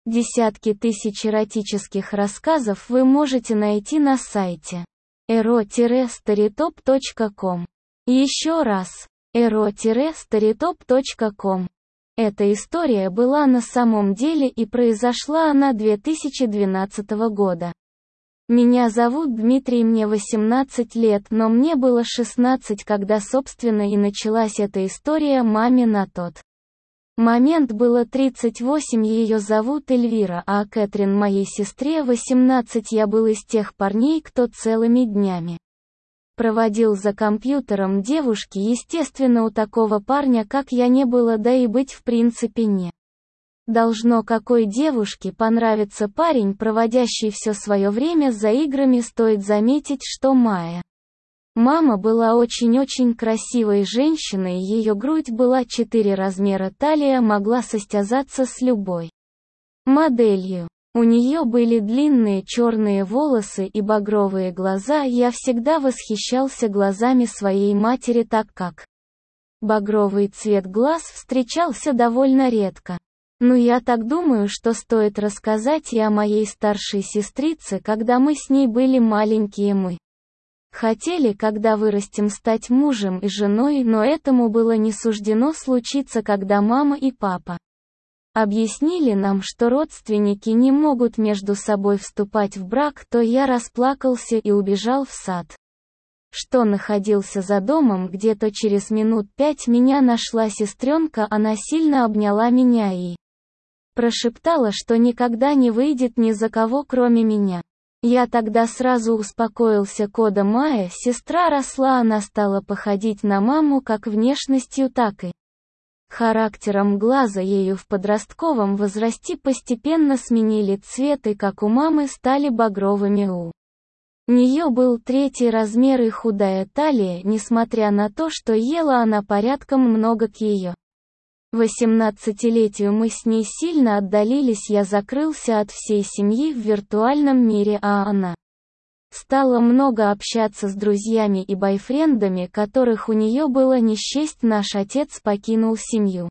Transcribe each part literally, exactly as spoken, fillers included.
Десятки тысяч эротических рассказов вы можете найти на сайте эро старитоп точка ком. Еще раз, эро старитоп точка ком. Эта история была на самом деле и произошла она две тысячи двенадцатого года. Меня зовут Дмитрий, мне восемнадцать лет, но мне было шестнадцать, когда собственно и началась эта история. Маме на тот момент было тридцать восемь, ее зовут Эльвира, а Кэтрин, моей сестре, восемнадцать. Я был из тех парней, кто целыми днями проводил за компьютером. Девушки, естественно, у такого парня, как я, не было, да и быть в принципе не должно. Какой девушке понравится парень, проводящий все свое время за играми? Стоит заметить, что Майя, мама, была очень-очень красивой женщиной, ее грудь была четыре размера, талия могла состязаться с любой моделью. У нее были длинные черные волосы и багровые глаза. Я всегда восхищался глазами своей матери, так как багровый цвет глаз встречался довольно редко. Но я так думаю, что стоит рассказать и о моей старшей сестрице. Когда мы с ней были маленькие, мы хотели, когда вырастем, стать мужем и женой, но этому было не суждено случиться. Когда мама и папа объяснили нам, что родственники не могут между собой вступать в брак, то я расплакался и убежал в сад, что находился за домом. Где-то через минут пять меня нашла сестренка, она сильно обняла меня и прошептала, что никогда не выйдет ни за кого, кроме меня. Я тогда сразу успокоился. Кода Майя, сестра росла, она стала походить на маму как внешностью, так и характером. Глаза ею в подростковом возрасте постепенно сменили цвет и, как у мамы, стали багровыми. У нее был третий размер и худая талия, несмотря на то, что ела она порядком много. К ее восемнадцатилетию мы с ней сильно отдалились, я закрылся от всей семьи в виртуальном мире, а она стала много общаться с друзьями и бойфрендами, которых у нее было не счесть. Наш отец покинул семью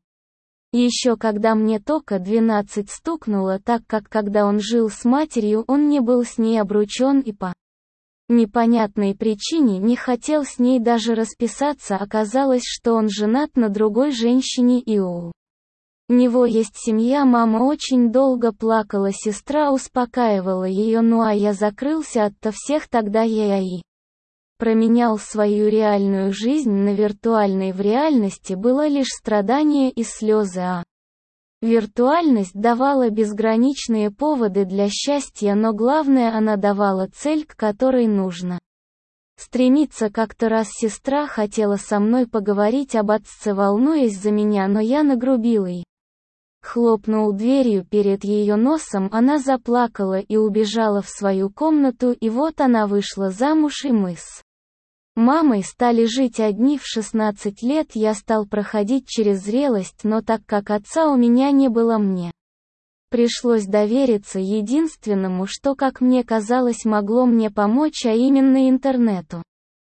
еще когда мне только двенадцать стукнуло, так как когда он жил с матерью, он не был с ней обручен и по непонятной причине не хотел с ней даже расписаться. Оказалось, что он женат на другой женщине и у него есть семья. Мама очень долго плакала, сестра успокаивала ее, ну а я закрылся ото всех. Тогда я и променял свою реальную жизнь на виртуальной. В реальности было лишь страдание и слезы, а виртуальность давала безграничные поводы для счастья, но главное, она давала цель, к которой нужно стремиться. Как-то раз сестра хотела со мной поговорить об отце, волнуясь за меня, но я нагрубил и хлопнул дверью перед ее носом. Она заплакала и убежала в свою комнату, и вот она вышла замуж, и мы с мамой стали жить одни. В шестнадцать лет я стал проходить через зрелость, но так как отца у меня не было, мне пришлось довериться единственному, что, как мне казалось, могло мне помочь, а именно интернету.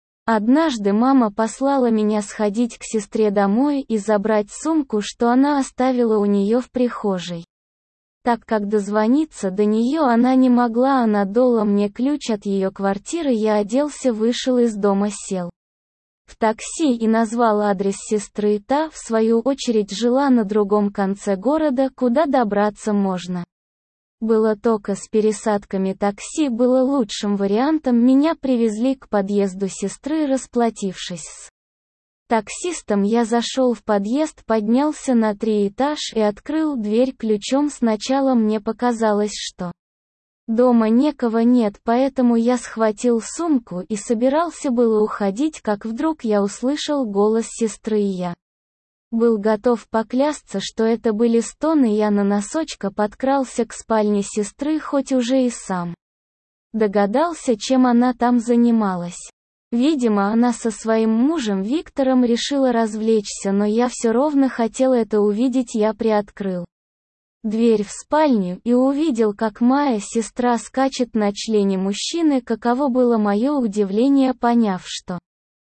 Однажды мама послала меня сходить к сестре домой и забрать сумку, что она оставила у нее в прихожей. Так как дозвониться до нее она не могла, она дала мне ключ от ее квартиры. Я оделся, вышел из дома, сел в такси и назвал адрес сестры. Та, в свою очередь, жила на другом конце города, куда добраться можно было только с пересадками. Такси было лучшим вариантом. Меня привезли к подъезду сестры. Расплатившись с таксистом, я зашел в подъезд, поднялся на три этаж и открыл дверь ключом. Сначала мне показалось, что дома никого нет, поэтому я схватил сумку и собирался было уходить, как вдруг я услышал голос сестры, и я был готов поклясться, что это были стоны. Я на носочках подкрался к спальне сестры, хоть уже и сам догадался, чем она там занималась. Видимо, она со своим мужем Виктором решила развлечься, но я все равно хотел это увидеть. Я приоткрыл дверь в спальню и увидел, как моя сестра скачет на члене мужчины. Каково было мое удивление, поняв, что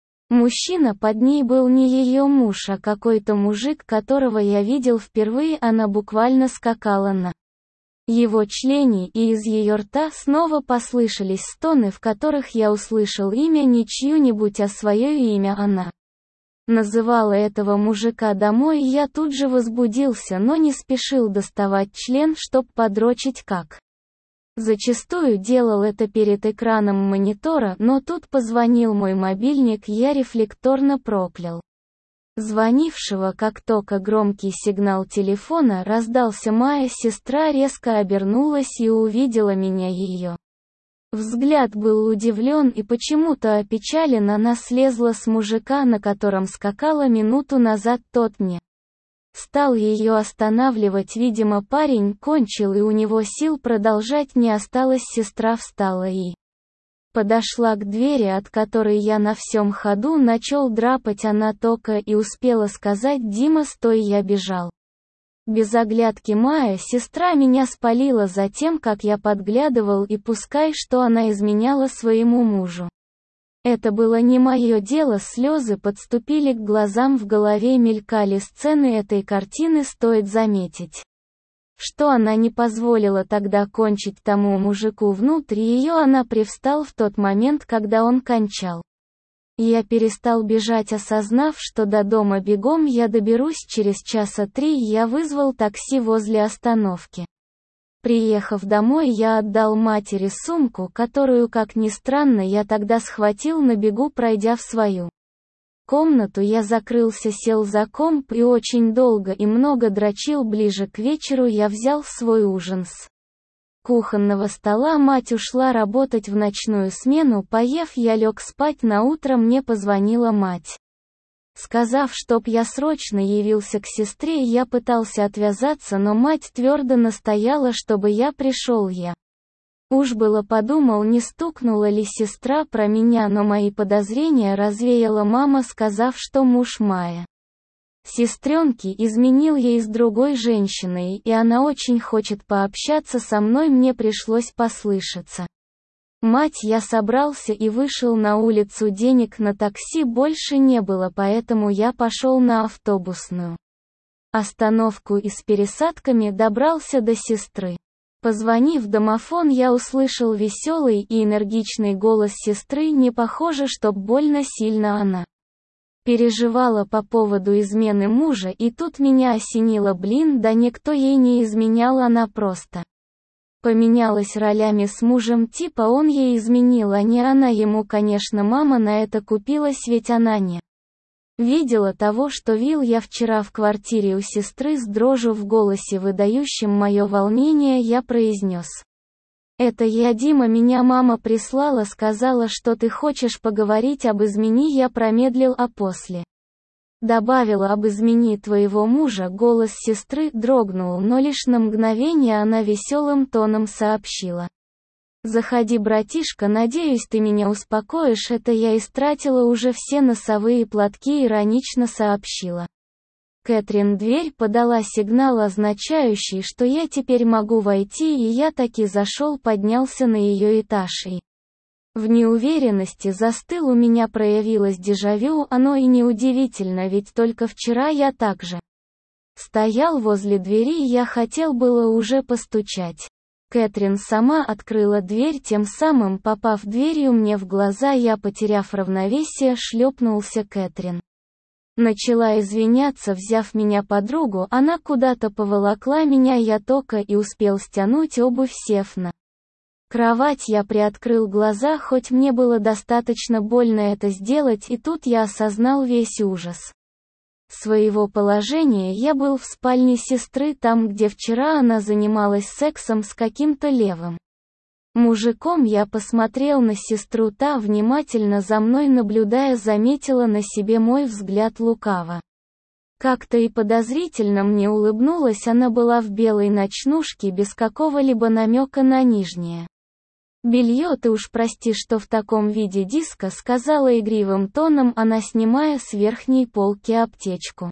мужчина под ней был не ее муж, а какой-то мужик, которого я видел впервые. Она буквально скакала на его члене, и из ее рта снова послышались стоны, в которых я услышал имя не чью-нибудь, а свое имя она. Называла этого мужика домой, и я тут же возбудился, но не спешил доставать член, чтоб подрочить как. Зачастую делал это перед экраном монитора, но тут позвонил мой мобильник, я рефлекторно проклял звонившего. Как только громкий сигнал телефона раздался, моя сестра резко обернулась и увидела меня. Ее взгляд был удивлен и почему-то опечален. Она слезла с мужика, на котором скакала минуту назад. Тот мне стал ее останавливать. Видимо, парень кончил и у него сил продолжать не осталось. Сестра встала и подошла к двери, от которой я на всем ходу начал драпать. Она только и успела сказать: «Дима, стой!» Я бежал. Без оглядки. Моя сестра меня спалила за тем, как я подглядывал, и пускай что она изменяла своему мужу. Это было не мое дело. Слезы подступили к глазам, в голове мелькали сцены этой картины. Стоит заметить, что она не позволила тогда кончить тому мужику внутрь ее. Она привстал в тот момент, когда он кончал. Я перестал бежать, осознав, что до дома бегом я доберусь через часа три. Я вызвал такси возле остановки. Приехав домой, я отдал матери сумку, которую, как ни странно, я тогда схватил на бегу. Пройдя в свою комнату, я закрылся, сел за комп и очень долго и много дрочил. Ближе к вечеру я взял свой ужин с кухонного стола. Мать ушла работать в ночную смену. Поев, я лег спать. На утро мне позвонила мать, сказав, чтоб я срочно явился к сестре. Я пытался отвязаться, но мать твердо настояла, чтобы я пришел. Я уж было подумал, не стукнула ли сестра про меня, но мои подозрения развеяла мама, сказав, что муж Майи сестренки изменил ей с другой женщиной, и она очень хочет пообщаться со мной. Мне пришлось послышаться. Мать, я собрался и вышел на улицу. Денег на такси больше не было, поэтому я пошел на автобусную остановку и с пересадками добрался до сестры. Позвонив в домофон, я услышал веселый и энергичный голос сестры. Не похоже, чтоб больно сильно она переживала по поводу измены мужа, и тут меня осенило: блин, да никто ей не изменял, она просто поменялась ролями с мужем, типа он ей изменил, а не она ему. Конечно, мама на это купилась, ведь она не видела того, что видел я вчера в квартире у сестры. С дрожью в голосе, выдающим мое волнение, я произнес: «Это я, Дима, меня мама прислала, сказала, что ты хочешь поговорить об измене». Я промедлил, а после добавила: об измене твоего мужа. Голос сестры дрогнул, но лишь на мгновение. Она веселым тоном сообщила: «Заходи, братишка, надеюсь, ты меня успокоишь». Это я истратила уже все носовые платки, иронично сообщила Кэтрин. Дверь подала сигнал, означающий, что я теперь могу войти, и я таки зашел, поднялся на ее этаж и в неуверенности застыл. У меня проявилось дежавю. Оно и неудивительно, ведь только вчера я также стоял возле двери. Я хотел было уже постучать. Кэтрин сама открыла дверь, тем самым попав дверью мне в глаза. Я, потеряв равновесие, шлепнулся. Кэтрин начала извиняться, взяв меня под руку. Она куда-то поволокла меня. Я только и успел стянуть обувь. Сев на кровать, я приоткрыл глаза, хоть мне было достаточно больно это сделать, и тут я осознал весь ужас своего положения. Я был в спальне сестры, там, где вчера она занималась сексом с каким-то левым мужиком. Я посмотрел на сестру, та, внимательно за мной наблюдая, заметила на себе мой взгляд лукаво. Как-то и подозрительно мне улыбнулась. Она была в белой ночнушке, без какого-либо намека на нижнее белье. «Ты уж прости, что в таком виде, диска», — сказала игривым тоном она, снимая с верхней полки аптечку.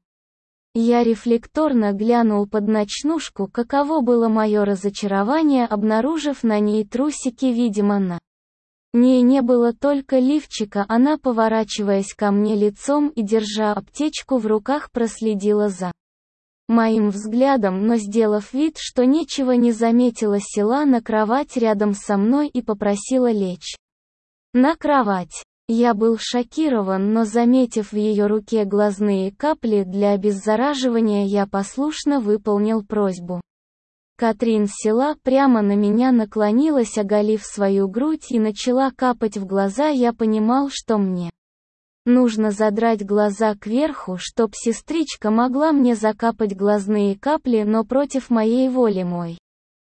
Я рефлекторно глянул под ночнушку. Каково было мое разочарование, обнаружив на ней трусики. Видимо, на ней не было только лифчика. Она, поворачиваясь ко мне лицом и держа аптечку в руках, проследила за моим взглядом, но сделав вид, что ничего не заметила, села на кровать рядом со мной и попросила лечь на кровать. Я был шокирован, но заметив в ее руке глазные капли для обеззараживания, я послушно выполнил просьбу. Катрин села прямо на меня, наклонилась, оголив свою грудь, и начала капать в глаза. Я понимал, что мне нужно задрать глаза кверху, чтоб сестричка могла мне закапать глазные капли, но против моей воли мой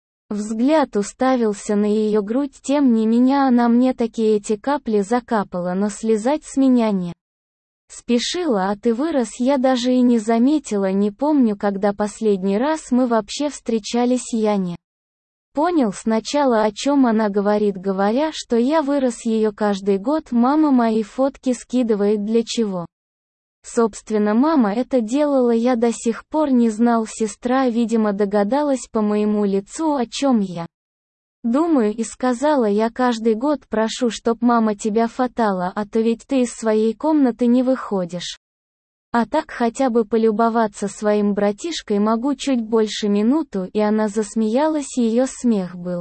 взгляд уставился на ее грудь. Тем не менее она мне такие эти капли закапала, но слезать с меня не спешила. А ты вырос, я даже и не заметила, не помню, когда последний раз мы вообще встречались. Я не понял сначала, о чем она говорит, говоря, что я вырос. Ее каждый год мама мои фотки скидывает. Для чего? Собственно, мама это делала, я до сих пор не знал. Сестра, видимо, догадалась по моему лицу, о чем я думаю, и сказала: я каждый год прошу, чтоб мама тебя фотала, а то ведь ты из своей комнаты не выходишь. А так хотя бы полюбоваться своим братишкой могу чуть больше минуту. И она засмеялась, ее смех был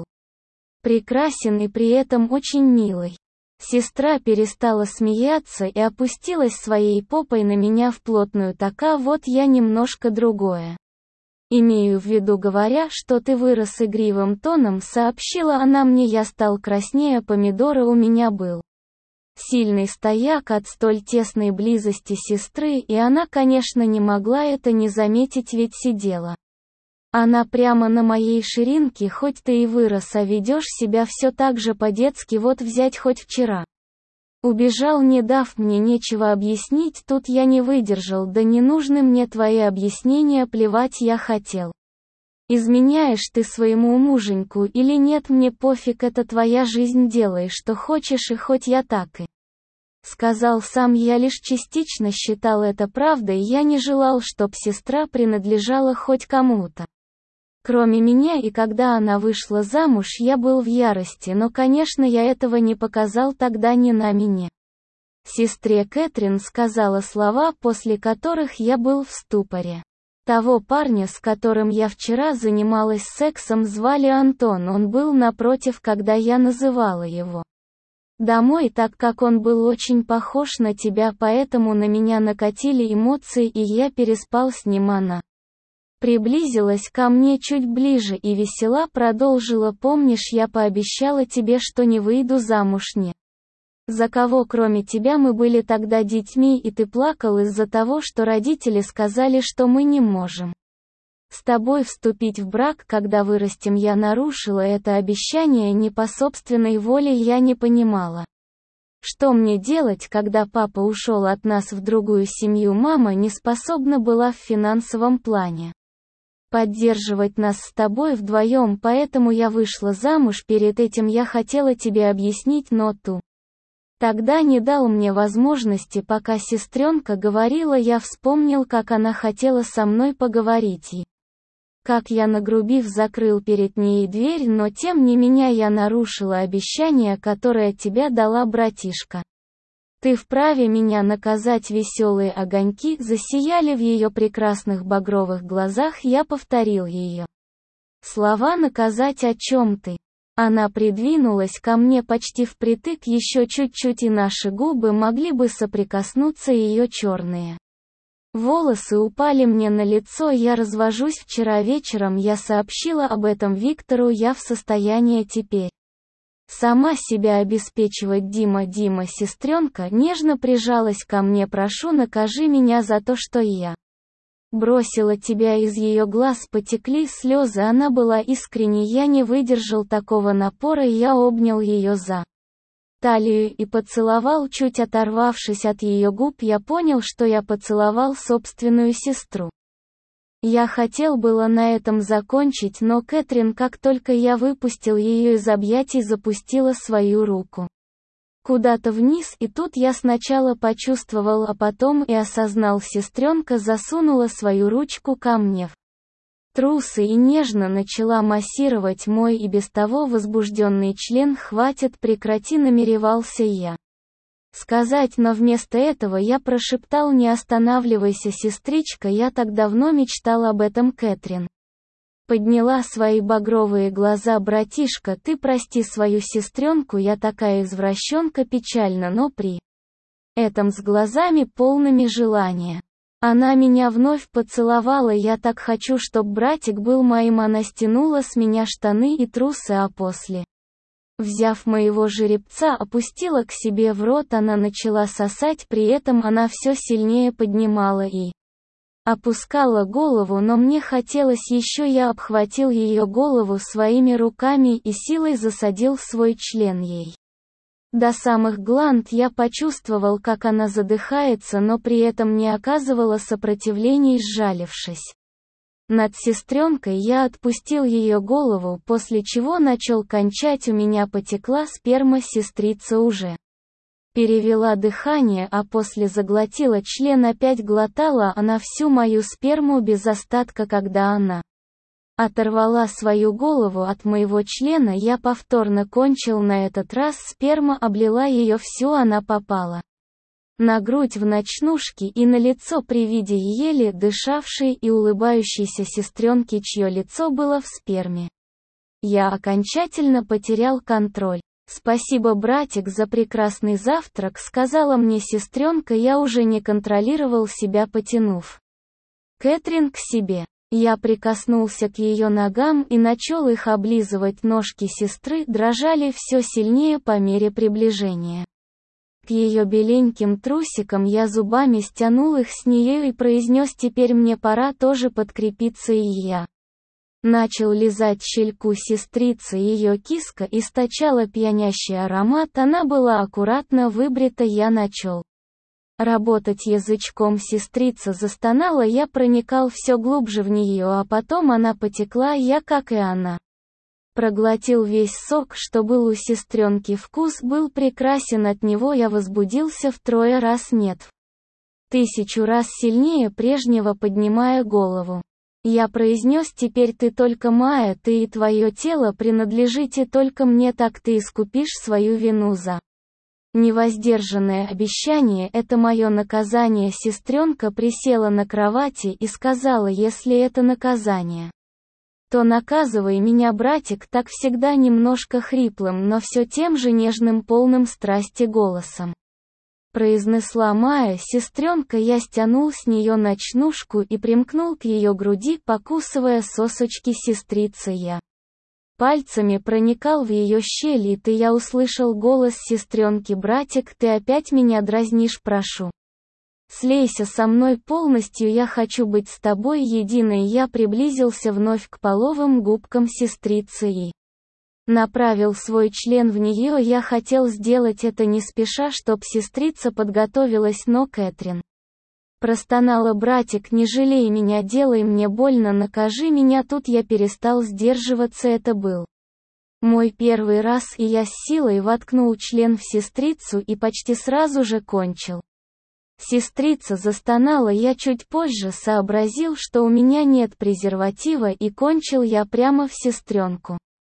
прекрасен и при этом очень милый. Сестра перестала смеяться и опустилась своей попой на меня в плотную. Така вот я немножко другое имею в виду, говоря, что ты вырос, игривым тоном сообщила она мне. Я стал краснее помидора. У меня был сильный стояк от столь тесной близости сестры, и она, конечно, не могла это не заметить, ведь сидела она прямо на моей ширинке. Хоть ты и вырос, а ведешь себя все так же по-детски. Вот взять хоть вчера убежал, не дав мне нечего объяснить. Тут я не выдержал: да не нужны мне твои объяснения, плевать я хотел. Изменяешь ты своему муженьку или нет, мне пофиг, это твоя жизнь, делай что хочешь. И хоть я так и сказал сам, я лишь частично считал это правдой. Я не желал, чтоб сестра принадлежала хоть кому-то кроме меня, и когда она вышла замуж, я был в ярости, но, конечно, я этого не показал тогда ни на мне. Сестре Кэтрин сказала слова, после которых я был в ступоре. Того парня, с которым я вчера занималась сексом, звали Антон. Он был напротив, когда я называла его домой, так как он был очень похож на тебя, поэтому на меня накатили эмоции, и я переспал с ним. Она приблизилась ко мне чуть ближе и весела продолжила: помнишь, я пообещала тебе, что не выйду замуж ни за кого кроме тебя. Мы были тогда детьми, и ты плакал из-за того, что родители сказали, что мы не можем с тобой вступить в брак, когда вырастем. Я нарушила это обещание не по собственной воле. Я не понимала, что мне делать, когда папа ушел от нас в другую семью. Мама не способна была в финансовом плане поддерживать нас с тобой вдвоем, поэтому я вышла замуж. Перед этим я хотела тебе объяснить, но ты тогда не дал мне возможности. Пока сестренка говорила, я вспомнил, как она хотела со мной поговорить и как я, нагрубив, закрыл перед ней дверь, но тем не менее я нарушила обещание, которое тебе дала, братишка. Ты вправе меня наказать. Веселые огоньки засияли в ее прекрасных багровых глазах. Я повторил ее слова: наказать, о чем ты? Она придвинулась ко мне почти впритык, еще чуть-чуть, и наши губы могли бы соприкоснуться. Ее черные волосы упали мне на лицо. Я развожусь. Вчера вечером я сообщила об этом Виктору. Я в состоянии теперь сама себя обеспечивать. Дима, Дима, сестренка нежно прижалась ко мне. Прошу, накажи меня за то, что я бросила тебя. Из ее глаз потекли слезы. Она была искренней. Я не выдержал такого напора. Я обнял ее за талию и поцеловал, чуть оторвавшись от ее губ. Я понял, что я поцеловал собственную сестру. Я хотел было на этом закончить, но Кэтрин, как только я выпустил ее из объятий, запустила свою руку куда-то вниз, и тут я сначала почувствовал, а потом и осознал: сестренка засунула свою ручку ко мне в трусы и нежно начала массировать мой и без того возбужденный член. Хватит, прекрати, намеревался я сказать, но вместо этого я прошептал: «Не останавливайся, сестричка, я так давно мечтал об этом, Кэтрин». Подняла свои багровые глаза: «Братишка, ты прости свою сестренку, я такая извращенка», печально, но при этом с глазами полными желания. Она меня вновь поцеловала: «Я так хочу, чтоб братик был моим». Она стянула с меня штаны и трусы, а после, взяв моего жеребца, опустила к себе в рот. Она начала сосать, при этом она все сильнее поднимала и опускала голову, но мне хотелось еще. Я обхватил ее голову своими руками и силой засадил свой член ей до самых гланд. Я почувствовал, как она задыхается, но при этом не оказывала сопротивления. Сжалившись над сестренкой, я отпустил ее голову, после чего начал кончать. У меня потекла сперма, сестрица уже перевела дыхание, а после заглотила член. Опять глотала она всю мою сперму без остатка. Когда она оторвала свою голову от моего члена, я повторно кончил. На этот раз сперма облила ее всю. Она попала на грудь, в ночнушке и на лицо при виде еле дышавшей и улыбающейся сестренки, чье лицо было в сперме. Я окончательно потерял контроль. «Спасибо, братик, за прекрасный завтрак», — сказала мне сестренка. Я уже не контролировал себя, потянув Кэтрин к себе. Я прикоснулся к ее ногам и начал их облизывать. Ножки сестры дрожали все сильнее по мере приближения к ее беленьким трусикам. Я зубами стянул их с нее и произнес: «Теперь мне пора тоже подкрепиться». И я начал лизать щельку сестрицы. Ее киска источала пьянящий аромат, она была аккуратно выбрита. Я начал работать язычком, сестрица застонала. Я проникал все глубже в нее, а потом она потекла. Я, как и она, проглотил весь сок, что был у сестренки. Вкус был прекрасен, от него я возбудился втрое раз, нет, тысячу раз сильнее прежнего, поднимая голову. Я произнес: «Теперь ты только моя, ты и твое тело принадлежите только мне, так ты искупишь свою вину за невоздержанное обещание, это мое наказание». Сестренка присела на кровати и сказала: «Если это наказание, то наказывай меня, братик», так всегда немножко хриплым, но все тем же нежным, полным страсти голосом произнесла Майя. Сестренка, я стянул с нее ночнушку и примкнул к ее груди, покусывая сосочки сестрицы. Я пальцами проникал в ее щель, и ты я услышал голос сестренки: «Братик, ты опять меня дразнишь, прошу, слейся со мной полностью, я хочу быть с тобой единой». Я приблизился вновь к половым губкам сестрицы и направил свой член в нее. Я хотел сделать это не спеша, чтоб сестрица подготовилась, но Кэтрин простонала: «Братик, не жалей меня, делай мне больно, накажи меня». Тут я перестал сдерживаться. Это был мой первый раз, и я с силой воткнул член в сестрицу и почти сразу же кончил. Сестрица застонала. Я чуть позже сообразил, что у меня нет презерватива, и кончил я прямо в сестренку.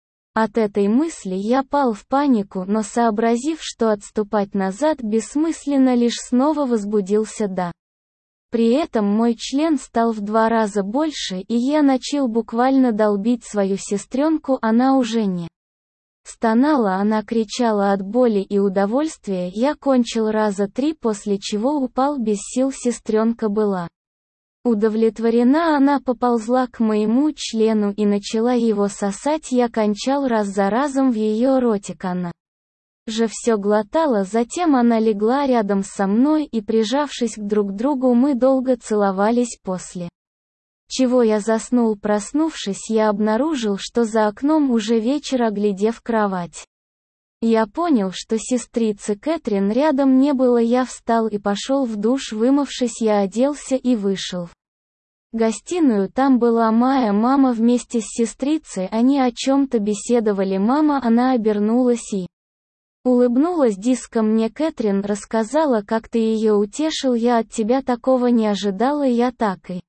От этой мысли я пал в панику, но сообразив, что отступать назад бессмысленно, лишь снова возбудился да. При этом мой член стал в два раза больше, и я начал буквально долбить свою сестренку. Она уже не стонала, она кричала от боли и удовольствия. Я кончил раза три, после чего упал без сил. Сестренка была удовлетворена, она поползла к моему члену и начала его сосать. Я кончал раз за разом в ее ротик, она же все глотала. Затем она легла рядом со мной, и, прижавшись друг к другу, мы долго целовались, после чего я заснул. Проснувшись, я обнаружил, что за окном уже вечер. Оглядев кровать, я понял, что сестрицы Кэтрин рядом не было. Я встал и пошел в душ. Вымывшись, я оделся и вышел в гостиную. Там была Майя, мама вместе с сестрицей, они о чем-то беседовали. Мама, она обернулась и улыбнулась диско мне. «Кэтрин рассказала, как ты ее утешил, я от тебя такого не ожидала». Я так и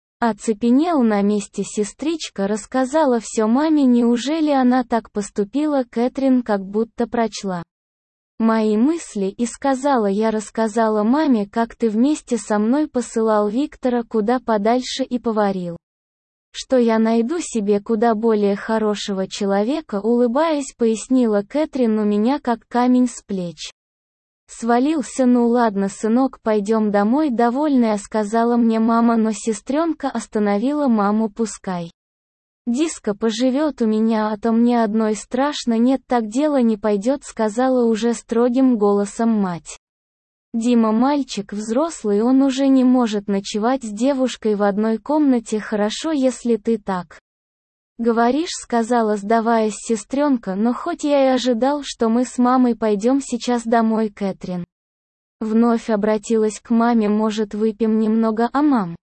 оцепенел на месте. Сестричка рассказала все маме. Неужели она так поступила? Кэтрин как будто прочла мои мысли и сказала: я рассказала маме, как ты вместе со мной посылал Виктора куда подальше и поварил. Что я найду себе куда более хорошего человека, улыбаясь, пояснила Кэтрин, у меня как камень с плеч свалился. Ну ладно, сынок, пойдем домой, довольная сказала мне мама, но сестренка остановила маму: пускай Диска поживет у меня, а то мне одной страшно. Нет, так дело не пойдет, сказала уже строгим голосом мать. Дима мальчик взрослый, он уже не может ночевать с девушкой в одной комнате. Хорошо, если ты так говоришь, сказала, сдаваясь сестренка, но хоть я и ожидал, что мы с мамой пойдем сейчас домой. Кэтрин вновь обратилась к маме: может, выпьем немного, а мам?